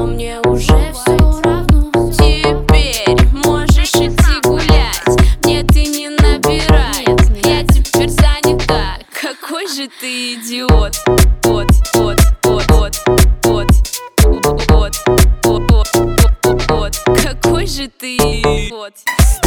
мне уже все равно. Теперь можешь идти гулять, мне ты не набирай, я теперь занята. Какой же ты идиот. Какой же ты идиот.